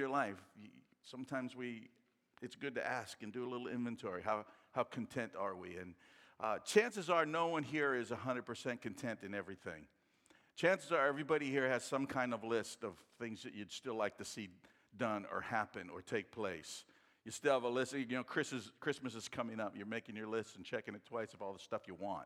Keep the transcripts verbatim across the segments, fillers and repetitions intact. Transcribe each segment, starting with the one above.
your life, sometimes we, it's good to ask and do a little inventory. How, how content are we? And uh, chances are no one here is one hundred percent content in everything. Chances are everybody here has some kind of list of things that you'd still like to see done or happen or take place. You still have a list. You know, Christmas, Christmas is coming up. You're making your list and checking it twice of all the stuff you want.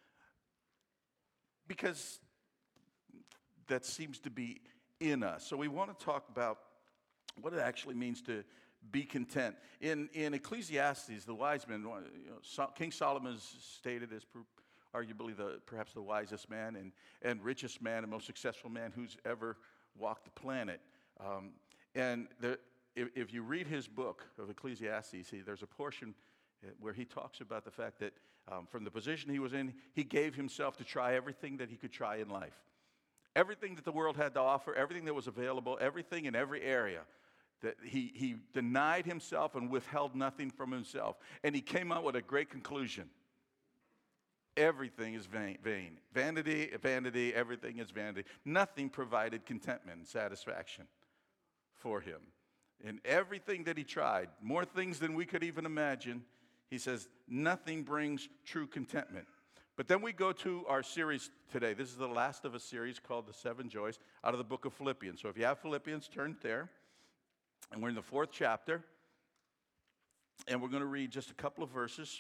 Because that seems to be in us. So we want to talk about what it actually means to be content. In, in Ecclesiastes, the wise men, you know, so, King Solomon is stated as per, arguably the, perhaps the wisest man and, and richest man and most successful man who's ever walked the planet. Um, and the, if, if you read his book of Ecclesiastes, see, there's a portion where he talks about the fact that um, from the position he was in, he gave himself to try everything that he could try in life. Everything that the world had to offer, everything that was available, everything in every area. That he, he denied himself and withheld nothing from himself. And he came out with a great conclusion. Everything is vain. vain. Vanity, vanity, everything is vanity. Nothing provided contentment and satisfaction for him. In everything that he tried, more things than we could even imagine, he says, nothing brings true contentment. But then we go to our series today. This is the last of a series called The Seven Joys out of the book of Philippians. So if you have Philippians, turn there. And we're in the fourth chapter. And we're going to read just a couple of verses.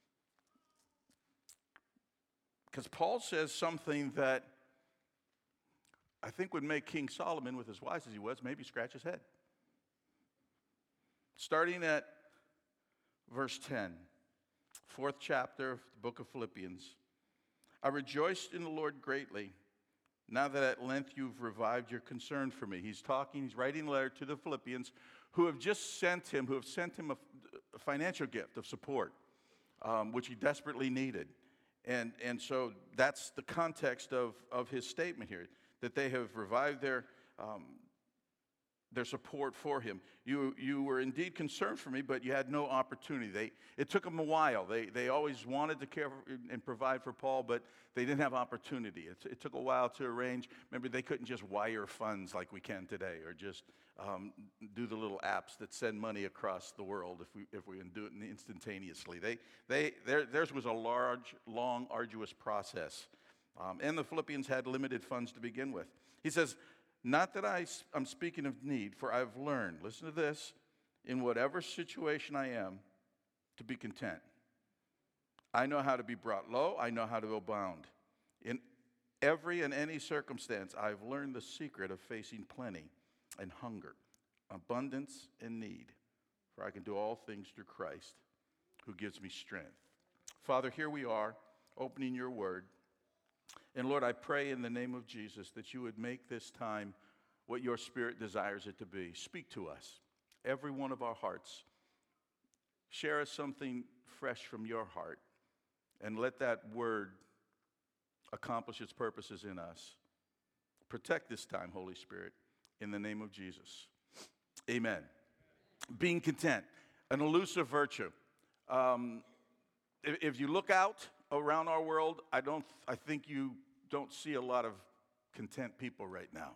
Because Paul says something that I think would make King Solomon, with as wise as he was, maybe scratch his head. Starting at verse ten, fourth chapter of the book of Philippians. I rejoiced in the Lord greatly, now that at length you've revived your concern for me. He's talking, he's writing a letter to the Philippians who have just sent him, who have sent him a, a financial gift of support, um, which he desperately needed. And, and so that's the context of, of his statement here, that they have revived their um, their support for him. You, you were indeed concerned for me, but you had no opportunity. They, it took them a while. They, they always wanted to care for and provide for Paul, but they didn't have opportunity. It, it took a while to arrange. Remember, they couldn't just wire funds like we can today, or just um, do the little apps that send money across the world if we if we can do it instantaneously. They, they, their, theirs was a large, long, arduous process. Um, and the Philippians had limited funds to begin with. He says, not that I, I'm speaking of need, for I've learned, listen to this, in whatever situation I am, to be content. I know how to be brought low. I know how to abound. In every and any circumstance, I've learned the secret of facing plenty and hunger, abundance and need. For I can do all things through Christ, who gives me strength. Father, here we are, opening your word. And Lord, I pray in the name of Jesus that you would make this time what your Spirit desires it to be. Speak to us, every one of our hearts. Share us something fresh from your heart, and let that word accomplish its purposes in us. Protect this time, Holy Spirit, in the name of Jesus. Amen. Being content, an elusive virtue. Um, if, if you look out around our world, I don't. I think you don't see a lot of content people right now.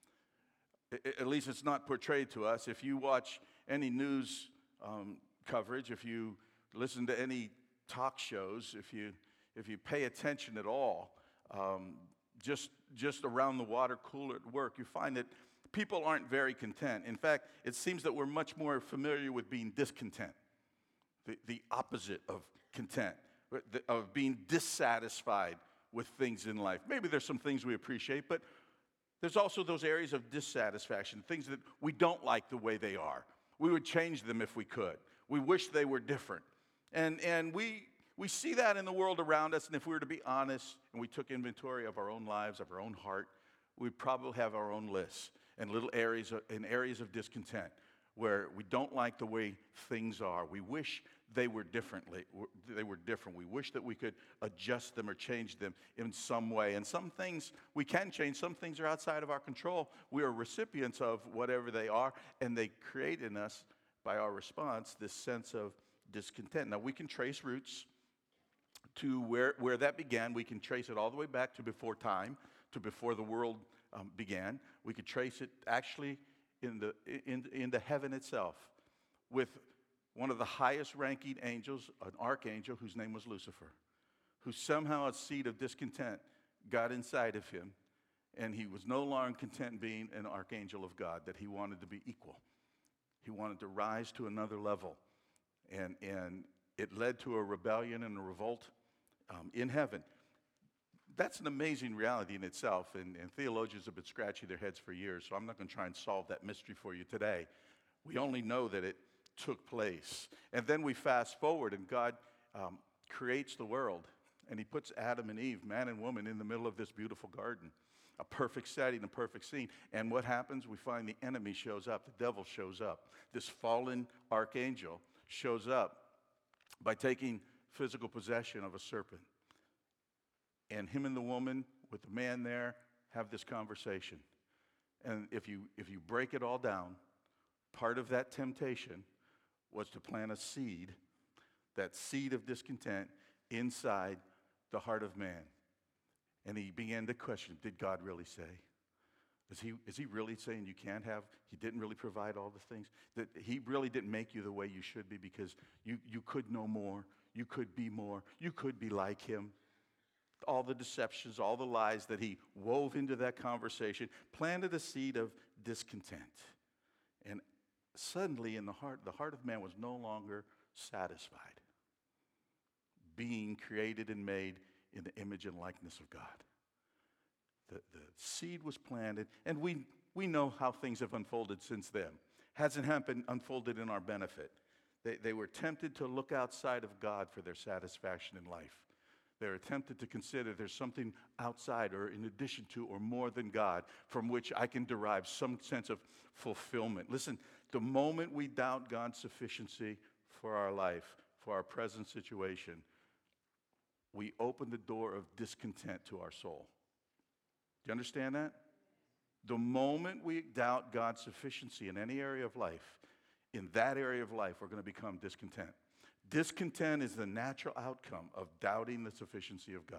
I, at least it's not portrayed to us. If you watch any news um, coverage, if you listen to any talk shows, if you if you pay attention at all, um, just just around the water cooler at work, you find that people aren't very content. In fact, it seems that we're much more familiar with being discontent, the, the opposite of content, of being dissatisfied with things in life. Maybe there's some things we appreciate, but there's also those areas of dissatisfaction, things that we don't like the way they are. We would change them if we could. We wish they were different. And, and we, we see that in the world around us, and if we were to be honest and we took inventory of our own lives, of our own heart, we'd probably have our own lists and little areas of, in areas of discontent where we don't like the way things are. We wish they were differently. They were different. We wish that we could adjust them or change them in some way. And some things we can change. Some things are outside of our control. We are recipients of whatever they are, and they create in us, by our response, this sense of discontent. Now, we can trace roots to where, where that began. We can trace it all the way back to before time, to before the world um, began. We could trace it actually in the in, in into heaven itself with one of the highest ranking angels, an archangel whose name was Lucifer, who somehow a seed of discontent got inside of him, and he was no longer content being an archangel of God, that he wanted to be equal. He wanted to rise to another level. And, and it led to a rebellion and a revolt um, in heaven. That's an amazing reality in itself, and, and theologians have been scratching their heads for years, so I'm not going to try and solve that mystery for you today. We only know that it took place. And then we fast forward, and God um, creates the world, and he puts Adam and Eve, man and woman, in the middle of this beautiful garden. A perfect setting, a perfect scene. And what happens? We find the enemy shows up. The devil shows up. This fallen archangel shows up by taking physical possession of a serpent. And him and the woman with the man there have this conversation. And if you, if you break it all down, part of that temptation was to plant a seed, that seed of discontent, inside the heart of man. And he began to question, did God really say? Is he, is he really saying you can't have, he didn't really provide all the things? That he really didn't make you the way you should be because you, you could know more, you could be more, you could be like him. All the deceptions, all the lies that he wove into that conversation planted a seed of discontent. And suddenly in the heart, the heart of man was no longer satisfied, being created and made in the image and likeness of God. The, the seed was planted, and we, we know how things have unfolded since then. Hasn't happened unfolded in our benefit. They, they were tempted to look outside of God for their satisfaction in life. They were tempted to consider there's something outside or in addition to or more than God from which I can derive some sense of fulfillment. Listen, the moment we doubt God's sufficiency for our life, for our present situation, we open the door of discontent to our soul. Do you understand that? The moment we doubt God's sufficiency in any area of life, in that area of life, we're going to become discontent. Discontent is the natural outcome of doubting the sufficiency of God.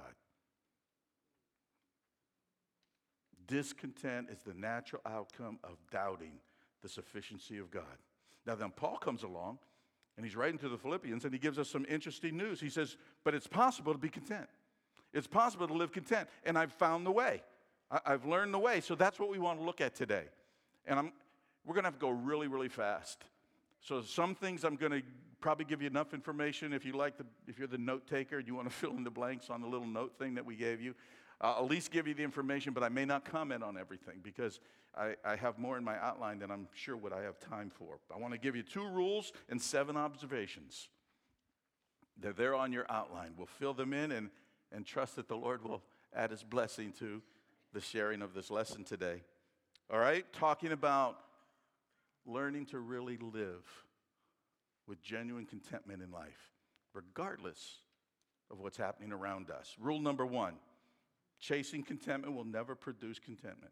Discontent is the natural outcome of doubting the sufficiency of God. Now then Paul comes along, and he's writing to the Philippians, and he gives us some interesting news. He says, but it's possible to be content. It's possible to live content, and I've found the way. I, I've learned the way, so that's what we want to look at today. And I'm, we're going to have to go really, really fast. So some things I'm going to probably give you enough information if you like the, if you're the note taker and you want to fill in the blanks on the little note thing that we gave you. I'll at least give you the information, but I may not comment on everything because I, I have more in my outline than I'm sure what I have time for. I want to give you two rules and seven observations. They're there on your outline. We'll fill them in and, and trust that the Lord will add his blessing to the sharing of this lesson today. All right? Talking about learning to really live with genuine contentment in life, regardless of what's happening around us. Rule number one. Chasing contentment will never produce contentment.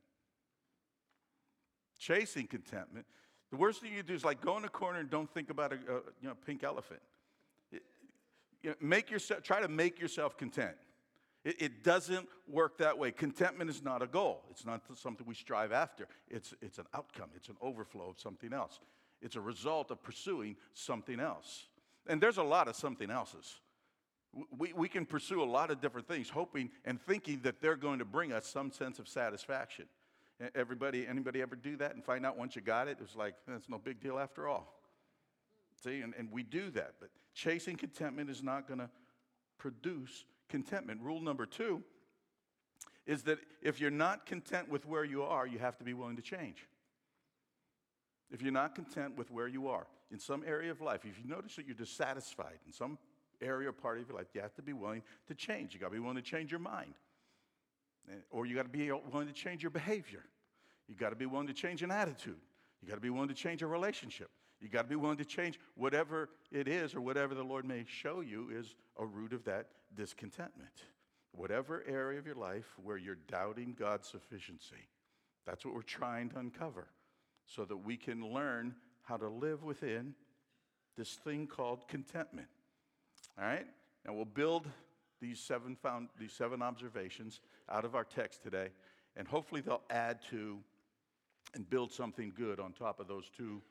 Chasing contentment, the worst thing you do is like go in a corner and don't think about a, a you know, pink elephant. It, you know, make yourself, try to make yourself content. It, it doesn't work that way. Contentment is not a goal. It's not something we strive after. It's, it's an outcome. It's an overflow of something else. It's a result of pursuing something else. And there's a lot of something else's. We, we can pursue a lot of different things, hoping and thinking that they're going to bring us some sense of satisfaction. Everybody, anybody ever do that and find out once you got it, it was like, that's no big deal after all. See, and, and we do that. But chasing contentment is not going to produce contentment. Rule number two is that if you're not content with where you are, you have to be willing to change. If you're not content with where you are, in some area of life, if you notice that you're dissatisfied in some area or part of your life, you have to be willing to change. You got to be willing to change your mind. Or you got to be willing to change your behavior. You got to be willing to change an attitude. You got to be willing to change a relationship. You got to be willing to change whatever it is or whatever the Lord may show you is a root of that discontentment. Whatever area of your life where you're doubting God's sufficiency, that's what we're trying to uncover so that we can learn how to live within this thing called contentment. All right? Now we'll build these seven found these seven observations out of our text today, and hopefully they'll add to and build something good on top of those two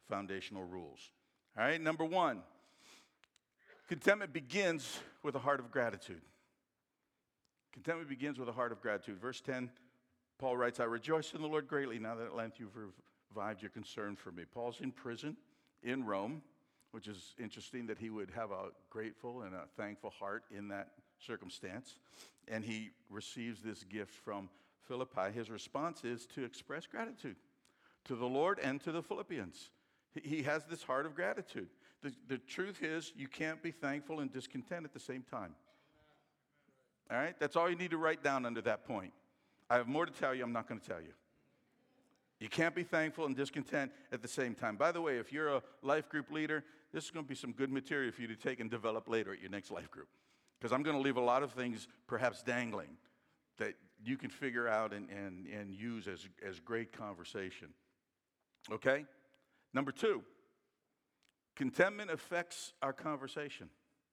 foundational rules. All right, number one, contentment begins with a heart of gratitude. Contentment begins with a heart of gratitude. Verse ten, Paul writes, I rejoice in the Lord greatly now that at length you've revived your concern for me. Paul's in prison in Rome, which is interesting that he would have a grateful and a thankful heart in that circumstance. And he receives this gift from Philippi. His response is to express gratitude to the Lord and to the Philippians. He, he has this heart of gratitude. The, the truth is, you can't be thankful and discontent at the same time. All right? That's all you need to write down under that point. I have more to tell you. I'm not going to tell you. You can't be thankful and discontent at the same time. By the way, if you're a life group leader, this is going to be some good material for you to take and develop later at your next life group. Because I'm going to leave a lot of things perhaps dangling that you can figure out and, and, and use as, as great conversation. Okay? Number two, contentment affects our conversation.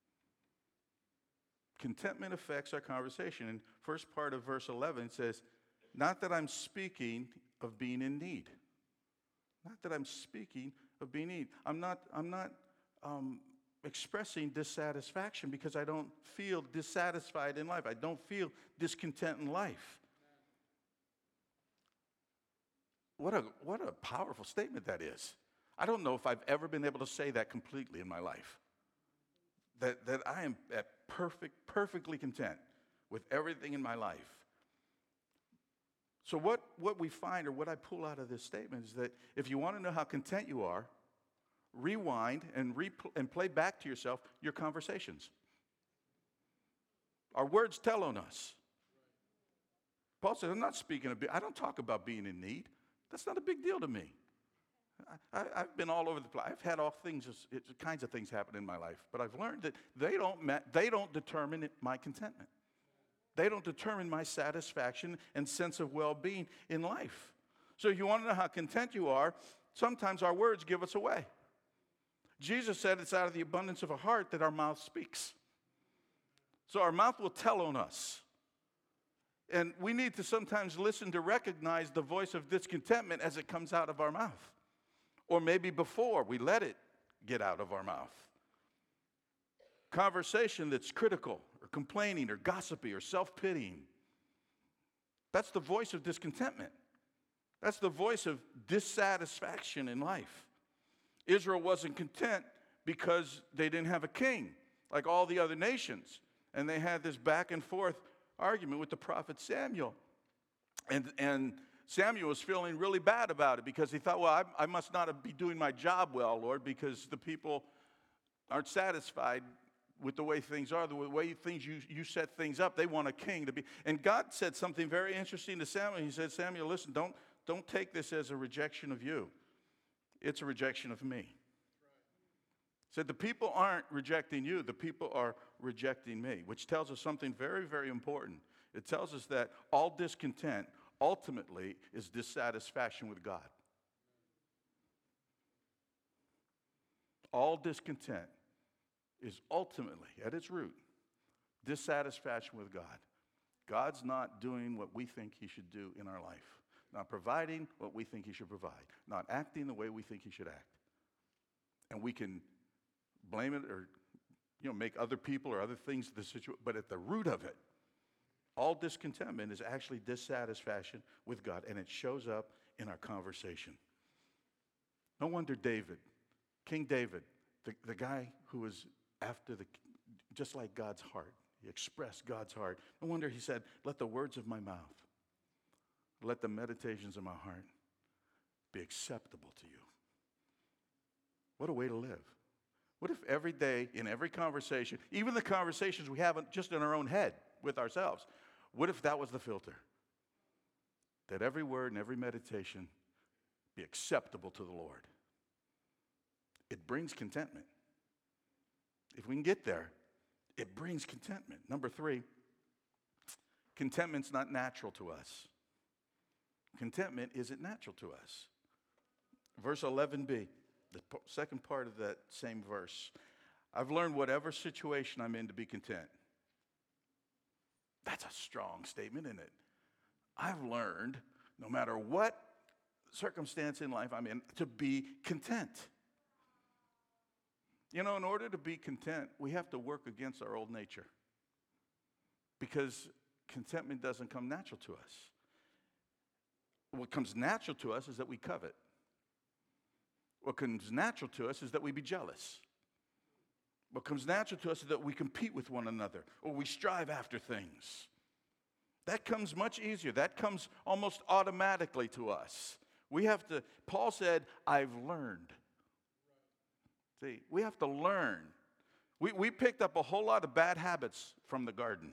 Contentment affects our conversation. In first part of verse eleven, it says, not that I'm speaking of being in need. Not that I'm speaking of being in need. I'm not, I'm not um, expressing dissatisfaction because I don't feel dissatisfied in life. I don't feel discontent in life. What a, what a powerful statement that is. I don't know if I've ever been able to say that completely in my life. That, that I am at perfect, perfectly content with everything in my life. So what, what we find, or what I pull out of this statement, is that if you want to know how content you are, rewind and, repl- and play back to yourself your conversations. Our words tell on us. Paul says, I'm not speaking of, be- I don't talk about being in need. That's not a big deal to me. I, I, I've been all over the place. I've had all things, it, kinds of things happen in my life, but I've learned that they don't, ma- they don't determine it, my contentment. They don't determine my satisfaction and sense of well-being in life. So if you want to know how content you are, sometimes our words give us away. Jesus said it's out of the abundance of a heart that our mouth speaks. So our mouth will tell on us. And we need to sometimes listen to recognize the voice of discontentment as it comes out of our mouth. Or maybe before we let it get out of our mouth. Conversation that's critical or complaining or gossipy or self-pitying. That's the voice of discontentment. That's the voice of dissatisfaction in life. Israel wasn't content because they didn't have a king like all the other nations. And they had this back and forth argument with the prophet Samuel. And, and Samuel was feeling really bad about it because he thought, well, I, I must not be doing my job well, Lord, because the people aren't satisfied with the way things are, the way things you, you set things up. They want a king to be. And God said something very interesting to Samuel. He said, Samuel, listen, don't, don't take this as a rejection of you. It's a rejection of me. He said, the people aren't rejecting you. The people are rejecting me, which tells us something very, very important. It tells us that all discontent ultimately is dissatisfaction with God. All discontent is ultimately, at its root, dissatisfaction with God. God's not doing what we think he should do in our life. Not providing what we think he should provide. Not acting the way we think he should act. And we can blame it or you know, make other people or other things the situation, but at the root of it, all discontentment is actually dissatisfaction with God, and it shows up in our conversation. No wonder David, King David, the, the guy who was after the, just like God's heart, he expressed God's heart. No wonder he said, let the words of my mouth, let the meditations of my heart be acceptable to you. What a way to live. What if every day, in every conversation, even the conversations we have just in our own head with ourselves, what if that was the filter? That every word and every meditation be acceptable to the Lord. It brings contentment. If we can get there, it brings contentment. Number three, contentment's not natural to us. Contentment isn't natural to us. Verse eleven b, the p- second part of that same verse. I've learned whatever situation I'm in to be content. That's a strong statement, isn't it? I've learned no matter what circumstance in life I'm in, to be content. You know, in order to be content, we have to work against our old nature. Because contentment doesn't come natural to us. What comes natural to us is that we covet. What comes natural to us is that we be jealous. What comes natural to us is that we compete with one another, or we strive after things. That comes much easier. That comes almost automatically to us. We have to, Paul said, I've learned. See, we have to learn. We, we picked up a whole lot of bad habits from the garden.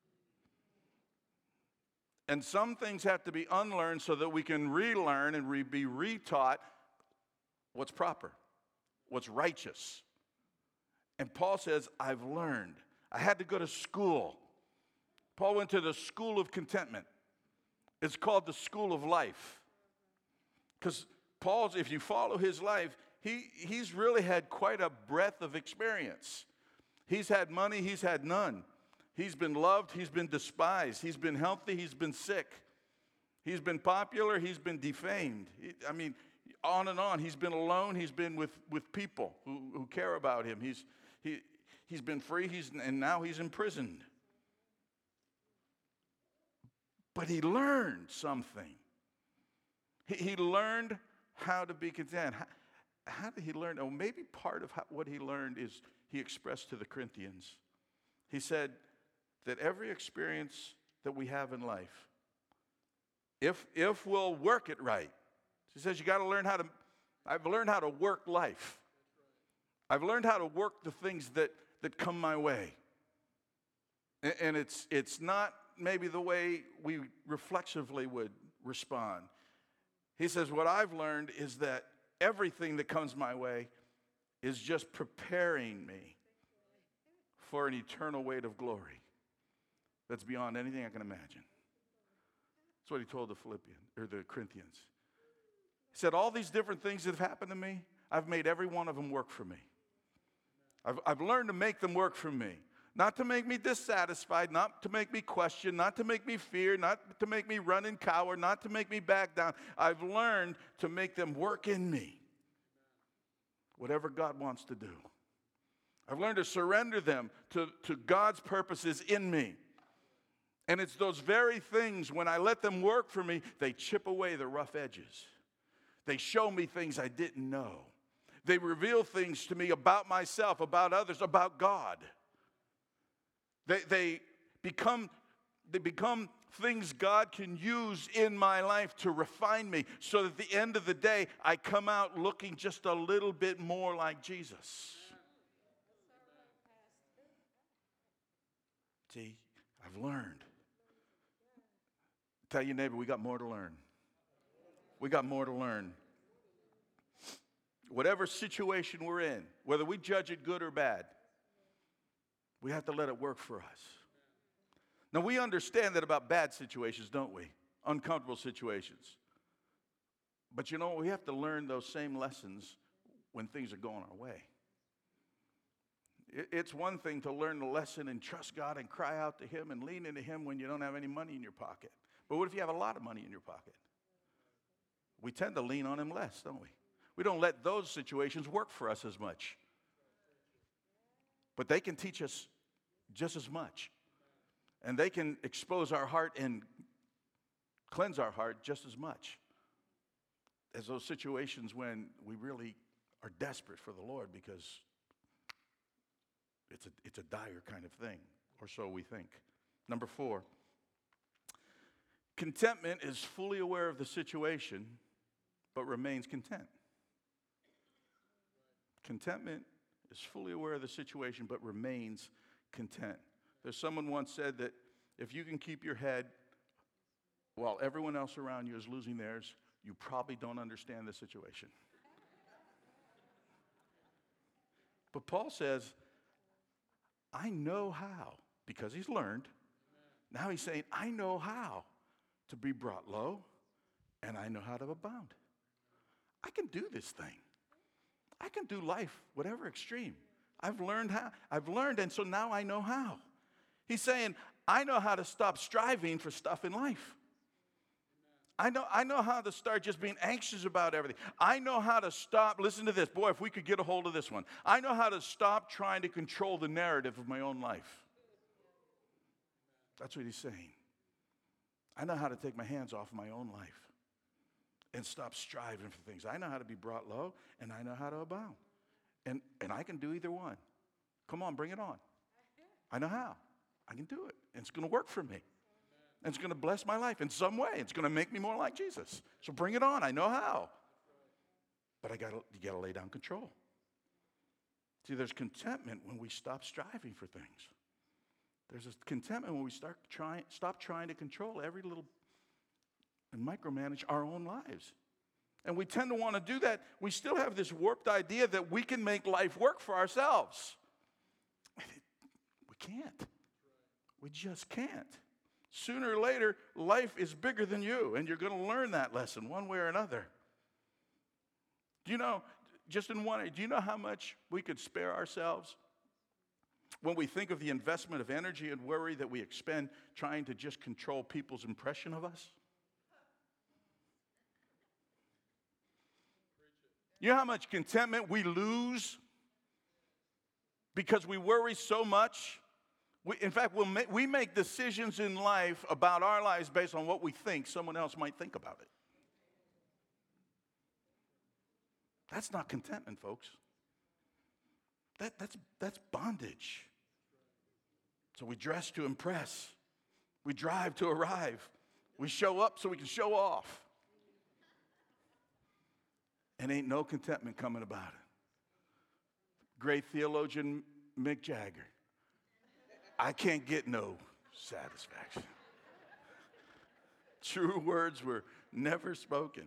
And some things have to be unlearned so that we can relearn and re- be retaught what's proper, what's righteous. And Paul says, I've learned. I had to go to school. Paul went to the school of contentment. It's called the school of life. Because Paul's, if you follow his life, he, he's really had quite a breadth of experience. He's had money, he's had none. He's been loved, he's been despised. He's been healthy, he's been sick. He's been popular, he's been defamed. He, I mean, on and on. He's been alone, he's been with, with people who, who care about him. He's, he, he's been free, he's, and now he's imprisoned. But he learned something. He, he learned how to be content. How, how did he learn? Oh, maybe part of how, what he learned is he expressed to the Corinthians. He said that every experience that we have in life, if, if we'll work it right, he says you got to learn how to, I've learned how to work life. I've learned how to work the things that, that come my way. And, and it's, it's not maybe the way we reflexively would respond. He says, what I've learned is that everything that comes my way is just preparing me for an eternal weight of glory that's beyond anything I can imagine. That's what he told the Philippians, or the Corinthians. He said, all these different things that have happened to me, I've made every one of them work for me. I've, I've learned to make them work for me. Not to make me dissatisfied, not to make me question, not to make me fear, not to make me run and cower, not to make me back down. I've learned to make them work in me. Whatever God wants to do. I've learned to surrender them to, to God's purposes in me. And it's those very things, when I let them work for me, they chip away the rough edges. They show me things I didn't know. They reveal things to me about myself, about others, about God. They, they, become, they become things God can use in my life to refine me so that at the end of the day, I come out looking just a little bit more like Jesus. See, I've learned. Tell your neighbor, we got more to learn. We got more to learn. Whatever situation we're in, whether we judge it good or bad, we have to let it work for us. Now, we understand that about bad situations, don't we? Uncomfortable situations. But you know, we have to learn those same lessons when things are going our way. It's one thing to learn the lesson and trust God and cry out to Him and lean into Him when you don't have any money in your pocket. But what if you have a lot of money in your pocket? We tend to lean on Him less, don't we? We don't let those situations work for us as much. But they can teach us just as much. And they can expose our heart and cleanse our heart just as much as those situations when we really are desperate for the Lord because it's a, it's a dire kind of thing, or so we think. Number four, contentment is fully aware of the situation, but remains content. Contentment is fully aware of the situation, but remains content. There's someone once said that if you can keep your head while everyone else around you is losing theirs, you probably don't understand the situation. But Paul says, I know how, because he's learned. Now he's saying, I know how to be brought low, and I know how to abound. I can do this thing. I can do life, whatever extreme. I've learned how. I've learned, and so now I know how. He's saying, I know how to stop striving for stuff in life. I know, I know how to start just being anxious about everything. I know how to stop. Listen to this. Boy, if we could get a hold of this one. I know how to stop trying to control the narrative of my own life. That's what he's saying. I know how to take my hands off my own life and stop striving for things. I know how to be brought low, and I know how to abound. And, and I can do either one. Come on, bring it on. I know how. I can do it. And it's going to work for me. And it's going to bless my life in some way. It's going to make me more like Jesus. So bring it on. I know how. But I got you got to lay down control. See, there's contentment when we stop striving for things. There's a contentment when we start trying, stop trying to control every little and micromanage our own lives. And we tend to want to do that. We still have this warped idea that we can make life work for ourselves. We can't. We just can't. Sooner or later, life is bigger than you, and you're going to learn that lesson one way or another. Do you know, just in one, do you know how much we could spare ourselves when we think of the investment of energy and worry that we expend trying to just control people's impression of us? You know how much contentment we lose because we worry so much? We, in fact, we'll make, we make decisions in life about our lives based on what we think someone else might think about it. That's not contentment, folks. That, that's, that's bondage. So we dress to impress. We drive to arrive. We show up so we can show off. And ain't no contentment coming about it. Great theologian Mick Jagger. I can't get no satisfaction. True words were never spoken.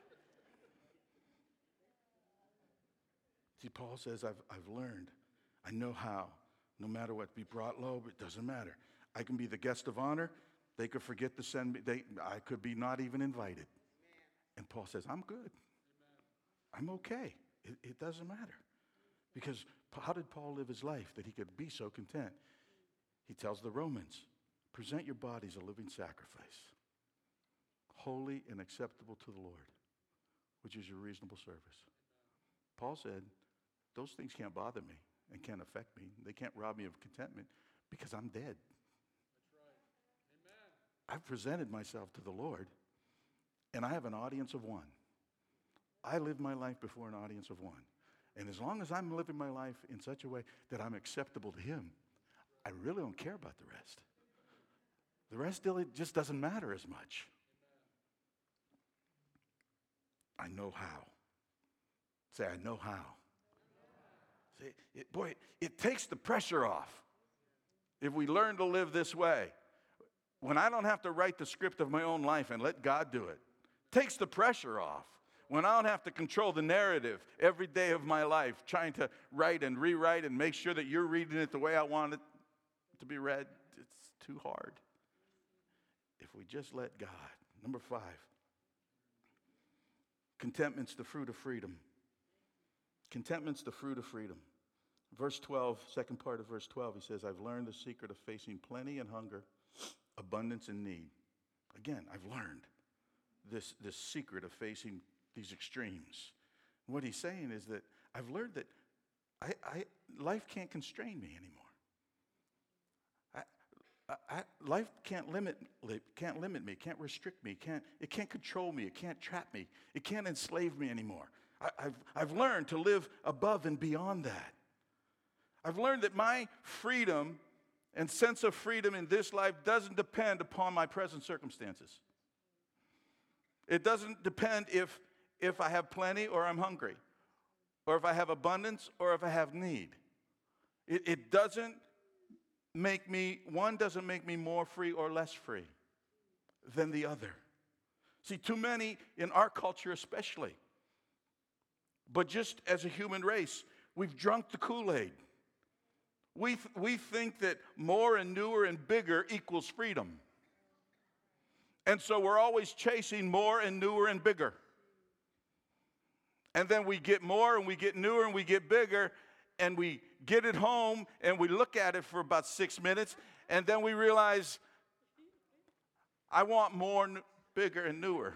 See, Paul says, I've, I've learned. I know how. No matter what, be brought low, but it doesn't matter. I can be the guest of honor. They could forget to send me. They, I could be not even invited. Amen. And Paul says, I'm good. Amen. I'm okay. It, it doesn't matter. Because how did Paul live his life that he could be so content? He tells the Romans, present your bodies a living sacrifice, holy and acceptable to the Lord, which is your reasonable service. Paul said, those things can't bother me and can't affect me. They can't rob me of contentment because I'm dead. That's right. Amen. I've presented myself to the Lord, and I have an audience of one. I live my life before an audience of one. And as long as I'm living my life in such a way that I'm acceptable to him, I really don't care about the rest. The rest still, it just doesn't matter as much. I know how. Say, I know how. See, it, boy, it, it takes the pressure off if we learn to live this way. When I don't have to write the script of my own life and let God do it, takes the pressure off. When I don't have to control the narrative every day of my life, trying to write and rewrite and make sure that you're reading it the way I want it to be read, it's too hard. If we just let God. Number five, contentment's the fruit of freedom. Contentment's the fruit of freedom. Verse twelve, second part of verse twelve, he says, I've learned the secret of facing plenty and hunger, abundance and need. Again, I've learned this, this secret of facing these extremes. What he's saying is that I've learned that I, I, life can't constrain me anymore. I, I, life can't limit, can't limit me, can't restrict me, can't, it can't control me, it can't trap me, it can't enslave me anymore. I, I've, I've learned to live above and beyond that. I've learned that my freedom and sense of freedom in this life doesn't depend upon my present circumstances. It doesn't depend if, if I have plenty or I'm hungry, or if I have abundance or if I have need. It, it doesn't make me, one doesn't make me more free or less free than the other. See, too many in our culture especially, but just as a human race, we've drunk the Kool-Aid. We, th- we think that more and newer and bigger equals freedom. And so we're always chasing more and newer and bigger. And then we get more and we get newer and we get bigger, and we get it home and we look at it for about six minutes, and then we realize, I want more, bigger, and newer.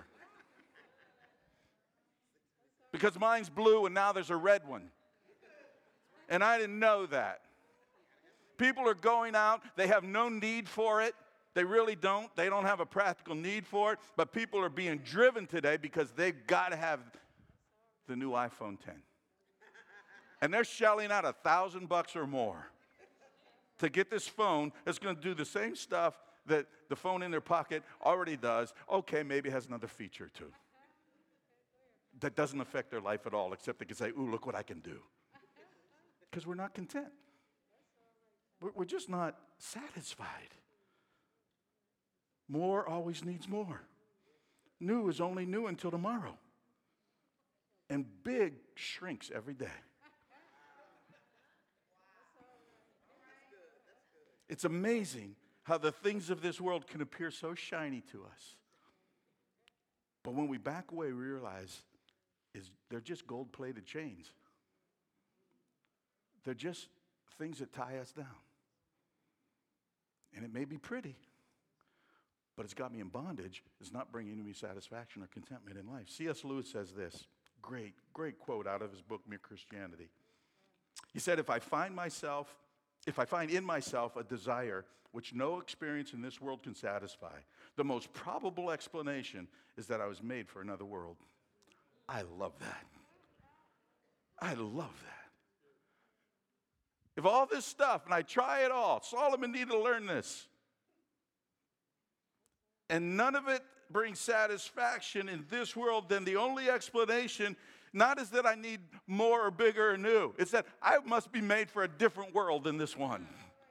Because mine's blue and now there's a red one. And I didn't know that. People are going out. They have no need for it. They really don't. They don't have a practical need for it. But people are being driven today because they've got to have the new iPhone ten. And they're shelling out a thousand bucks or more to get this phone that's going to do the same stuff that the phone in their pocket already does. Okay, maybe it has another feature or two. That doesn't affect their life at all, except they can say, ooh, look what I can do. Because we're not content. We're, we're just not satisfied. More always needs more. New is only new until tomorrow. And big shrinks every day. It's amazing how the things of this world can appear so shiny to us. But when we back away, we realize is they're just gold-plated chains. They're just things that tie us down. And it may be pretty, but it's got me in bondage. It's not bringing me satisfaction or contentment in life. C S Lewis says this, great, great quote out of his book, Mere Christianity. He said, if I find myself, if I find in myself a desire which no experience in this world can satisfy, the most probable explanation is that I was made for another world. I love that. I love that. If all this stuff, and I try it all, Solomon needed to learn this, and none of it brings satisfaction in this world, then the only explanation, not is that I need more or bigger or new, it's that I must be made for a different world than this one.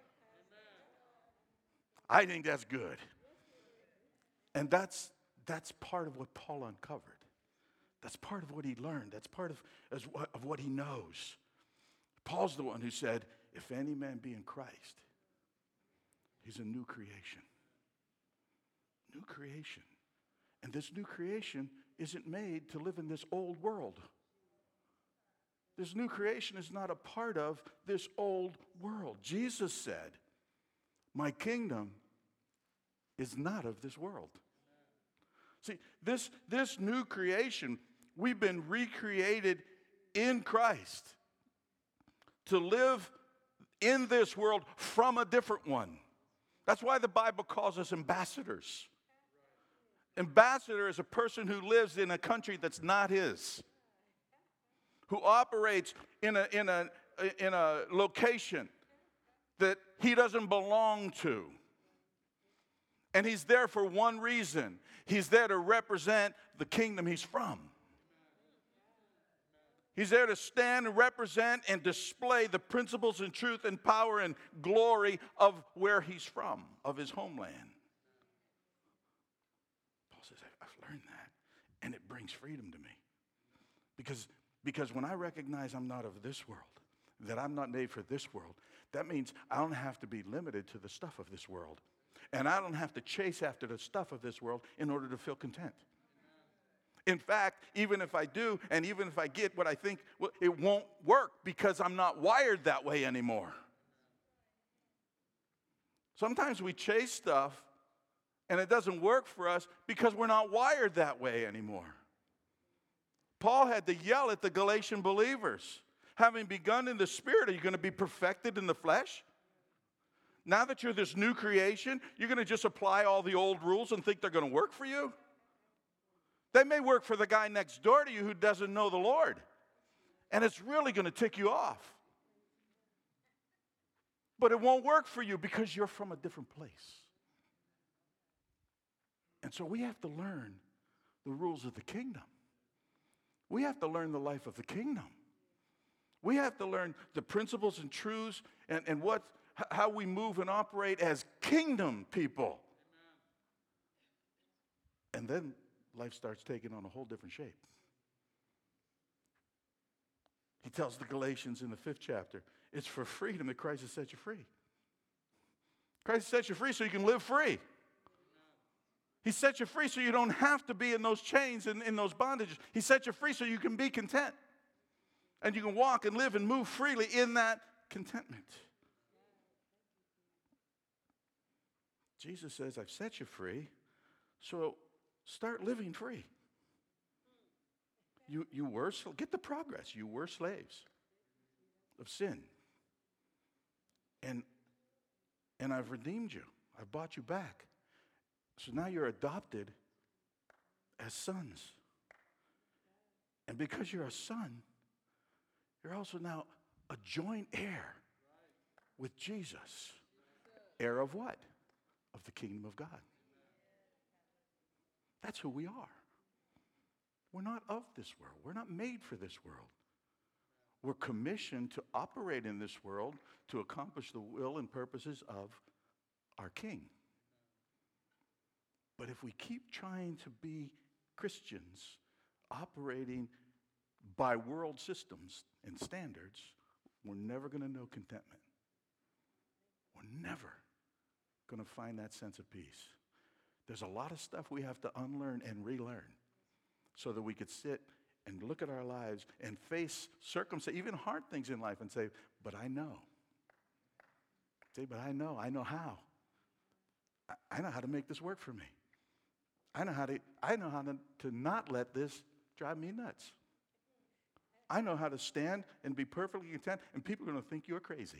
I think that's good. And that's, that's part of what Paul uncovered. That's part of what he learned. That's part of, as, of what he knows. Paul's the one who said, if any man be in Christ, he's a new creation. New creation. And this new creation isn't made to live in this old world. This new creation is not a part of this old world. Jesus said, my kingdom is not of this world. See, this, this new creation, we've been recreated in Christ to live in this world from a different one. That's why the Bible calls us ambassadors. Ambassador is a person who lives in a country that's not his, who operates in a, in a, in a location that he doesn't belong to. And he's there for one reason. He's there to represent the kingdom he's from. He's there to stand and represent and display the principles and truth and power and glory of where he's from, of his homeland. Paul says, I've learned that, and it brings freedom to me. Because, because when I recognize I'm not of this world, that I'm not made for this world, that means I don't have to be limited to the stuff of this world. And I don't have to chase after the stuff of this world in order to feel content. In fact, even if I do, and even if I get what I think, well, it won't work because I'm not wired that way anymore. Sometimes we chase stuff, and it doesn't work for us because we're not wired that way anymore. Paul had to yell at the Galatian believers. Having begun in the spirit, are you going to be perfected in the flesh? Now that you're this new creation, you're going to just apply all the old rules and think they're going to work for you? They may work for the guy next door to you who doesn't know the Lord. And it's really going to tick you off. But it won't work for you because you're from a different place. And so we have to learn the rules of the kingdom. We have to learn the life of the kingdom. We have to learn the principles and truths and, and what, how we move and operate as kingdom people. Amen. And then life starts taking on a whole different shape. He tells the Galatians in the fifth chapter, it's for freedom that Christ has set you free. Christ set you free so you can live free. He set you free so you don't have to be in those chains and in those bondages. He set you free so you can be content. And you can walk and live and move freely in that contentment. Jesus says, I've set you free, so Start living free. You, you were, get the progress. You were slaves of sin. And, and I've redeemed you. I've bought you back. So now you're adopted as sons. And because you're a son, you're also now a joint heir with Jesus. Heir of what? Of the kingdom of God. That's who we are. We're not of this world. We're not made for this world. We're commissioned to operate in this world to accomplish the will and purposes of our King. But if we keep trying to be Christians operating by world systems and standards, we're never going to know contentment. We're never going to find that sense of peace. There's a lot of stuff we have to unlearn and relearn so that we could sit and look at our lives and face circumstances, even hard things in life, and say, but I know. Say, but I know. I know how. I, I know how to make this work for me. I know how to, I know how to, to not let this drive me nuts. I know how to stand and be perfectly content, and people are going to think you're crazy.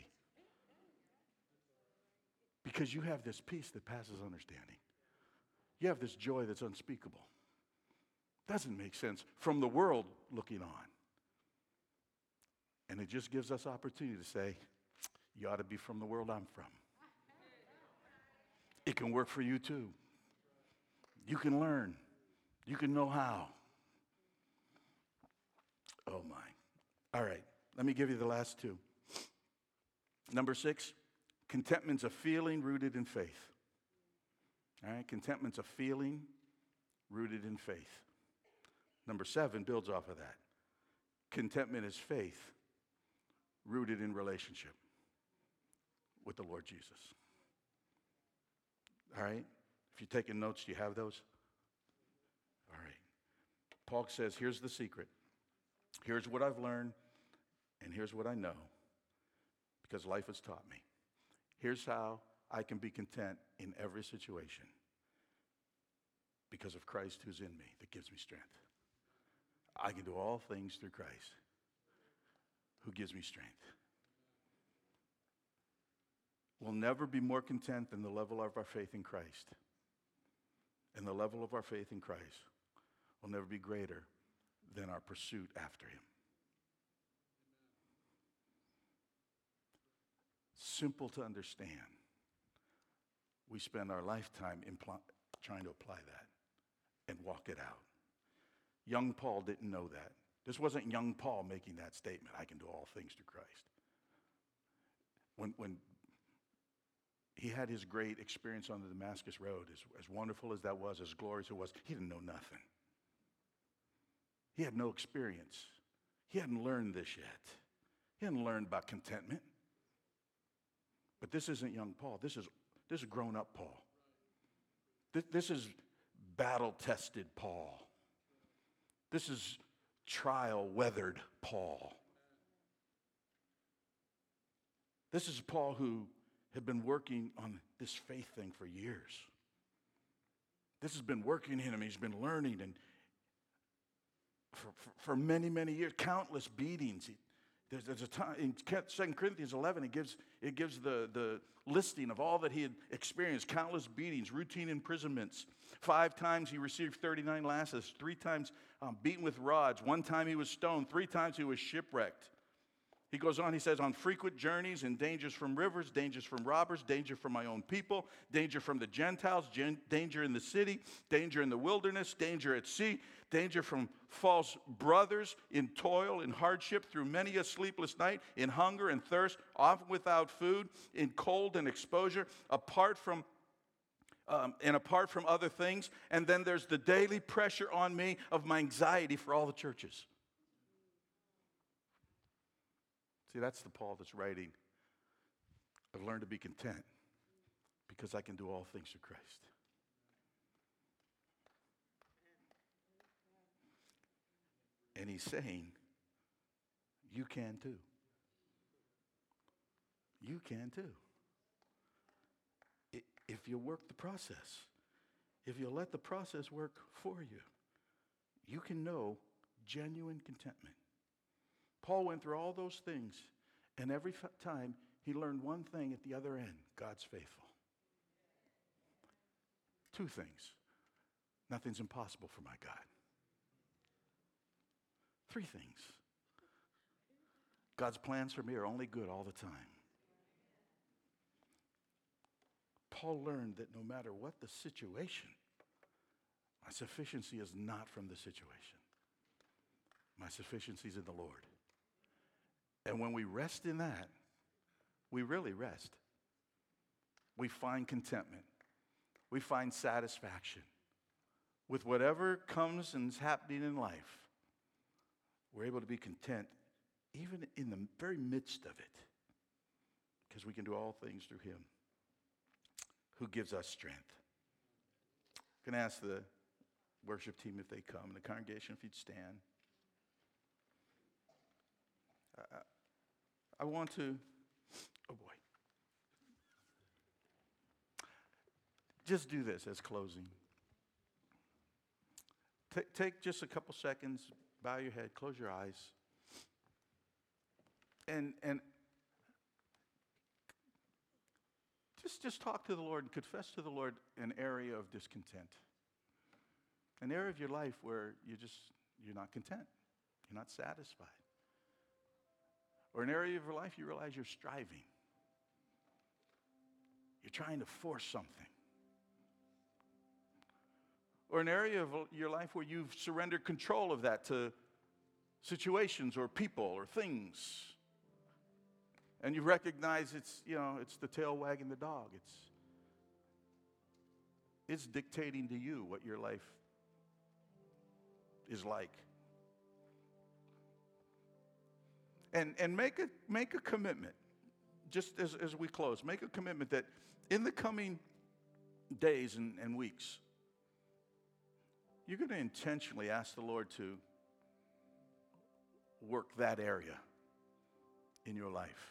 Because you have this peace that passes understanding. You have this joy that's unspeakable. Doesn't make sense from the world looking on. And it just gives us opportunity to say, you ought to be from the world I'm from. It can work for you too. You can learn. You can know how. Oh my. All right, let me give you the last two. Number six, contentment's a feeling rooted in faith. All right, contentment's a feeling rooted in faith. Number seven builds off of that. Contentment is faith rooted in relationship with the Lord Jesus. All right? If you're taking notes, do you have those? All right. Paul says, here's the secret. Here's what I've learned, and here's what I know, because life has taught me. Here's how I can be content in every situation, because of Christ who's in me that gives me strength. I can do all things through Christ who gives me strength. We'll never be more content than the level of our faith in Christ. And the level of our faith in Christ will never be greater than our pursuit after him. Simple to understand. We spend our lifetime impl- trying to apply that and walk it out. Young Paul didn't know that. This wasn't young Paul making that statement, I can do all things through Christ. When, when he had his great experience on the Damascus Road, as, as wonderful as that was, as glorious it was, he didn't know nothing. He had no experience. He hadn't learned this yet. He hadn't learned about contentment. But this isn't young Paul. This is, this is grown-up Paul. This, this is battle-tested Paul. This is trial-weathered Paul. This is Paul who had been working on this faith thing for years. This has been working in him. He's been learning and for, for, for many, many years, countless beatings. He, there's, there's a time in Second Corinthians eleven, it gives, it gives the, the listing of all that he had experienced, countless beatings, routine imprisonments. Five times he received thirty-nine lashes, three times um, beaten with rods, one time he was stoned, three times he was shipwrecked. He goes on, he says, on frequent journeys and dangers from rivers, dangers from robbers, danger from my own people, danger from the Gentiles, gen- danger in the city, danger in the wilderness, danger at sea, danger from false brothers, in toil, in hardship, through many a sleepless night, in hunger and thirst, often without food, in cold and exposure, apart from Um, and apart from other things. And then there's the daily pressure on me of my anxiety for all the churches. See, that's the Paul that's writing, I've learned to be content because I can do all things through Christ. And he's saying, you can too. You can too. If you work the process, if you let the process work for you, you can know genuine contentment. Paul went through all those things, and every f- time he learned one thing at the other end: God's faithful. Two things: nothing's impossible for my God. Three things: God's plans for me are only good all the time. Paul learned that no matter what the situation, my sufficiency is not from the situation. My sufficiency is in the Lord. And when we rest in that, we really rest. We find contentment. We find satisfaction with whatever comes and is happening in life. We're able to be content even in the very midst of it, because we can do all things through him who gives us strength. I'm going to ask the worship team if they come, and the congregation if you'd stand. I, I want to, oh boy. Just do this as closing. T- take just a couple seconds, bow your head, close your eyes. And and just, just talk to the Lord and confess to the Lord an area of discontent. An area of your life where you just, you're not content. You're not satisfied. Or an area of your life you realize you're striving. You're trying to force something. Or an area of your life where you've surrendered control of that to situations or people or things. And you recognize it's, you know, it's the tail wagging the dog. It's, it's dictating to you what your life is like. And and make a make a commitment, just as, as we close, make a commitment that in the coming days and, and weeks, you're going to intentionally ask the Lord to work that area in your life.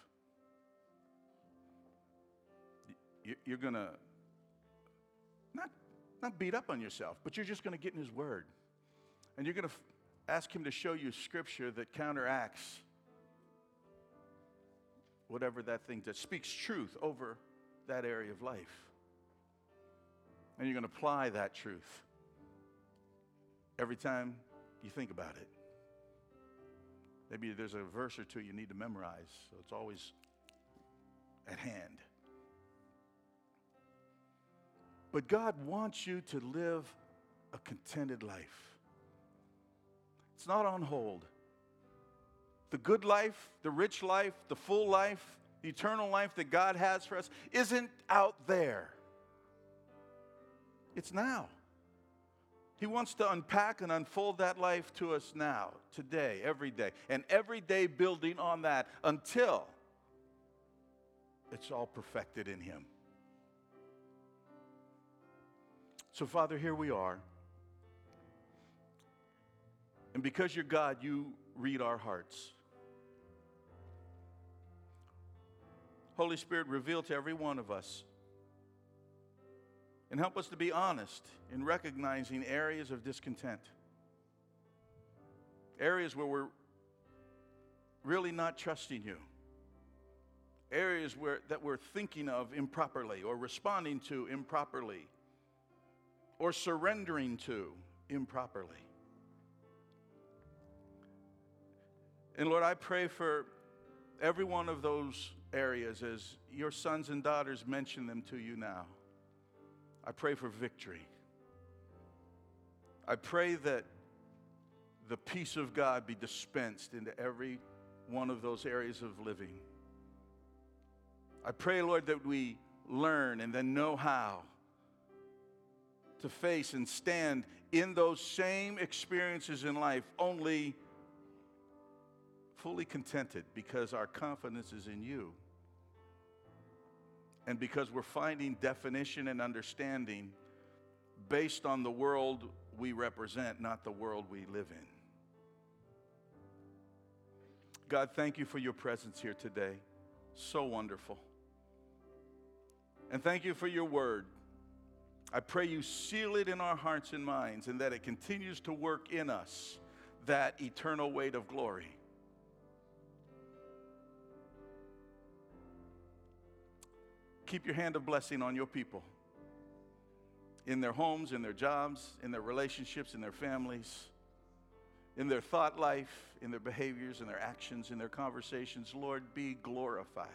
You're going to not, not beat up on yourself, but you're just going to get in his word. And you're going to f- ask him to show you scripture that counteracts whatever that thing, that speaks truth over that area of life. And you're going to apply that truth every time you think about it. Maybe there's a verse or two you need to memorize, so it's always at hand. But God wants you to live a contented life. It's not on hold. The good life, the rich life, the full life, the eternal life that God has for us isn't out there. It's now. He wants to unpack and unfold that life to us now, today, every day, and every day building on that until it's all perfected in him. So, Father, here we are. And because you're God, you read our hearts. Holy Spirit, reveal to every one of us and help us to be honest in recognizing areas of discontent. Areas where we're really not trusting you. Areas where that we're thinking of improperly or responding to improperly or surrendering to improperly. And Lord, I pray for every one of those areas as your sons and daughters mention them to you now. I pray for victory. I pray that the peace of God be dispensed into every one of those areas of living. I pray, Lord, that we learn and then know how to face and stand in those same experiences in life, only fully contented because our confidence is in you. And because we're finding definition and understanding based on the world we represent, not the world we live in. God, thank you for your presence here today. So wonderful. And thank you for your word. I pray you seal it in our hearts and minds, and that it continues to work in us that eternal weight of glory. Keep your hand of blessing on your people, in their homes, in their jobs, in their relationships, in their families, in their thought life, in their behaviors, in their actions, in their conversations. Lord, be glorified.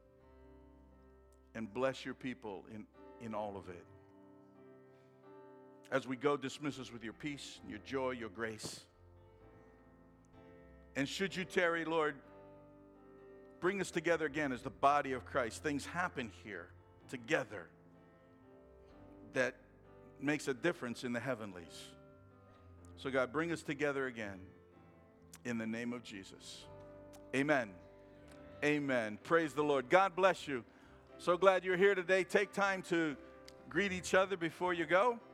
And bless your people in, in all of it. As we go, dismiss us with your peace, your joy, your grace. And should you tarry, Lord, bring us together again as the body of Christ. Things happen here together that makes a difference in the heavenlies. So God, bring us together again in the name of Jesus. Amen. Amen. Praise the Lord. God bless you. So glad you're here today. Take time to greet each other before you go.